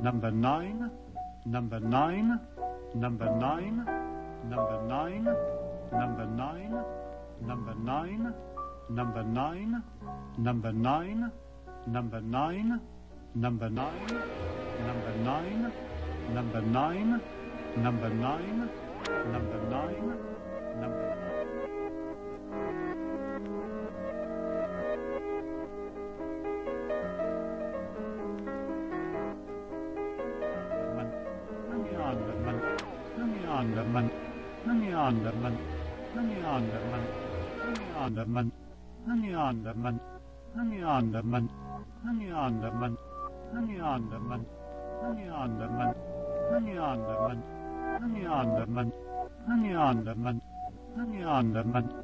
number 9, number 9, number 9, number 9, number 9, number 9, number 9, number 9, number 9, number 9, number 9, number 9, number 9, number 9, number Honey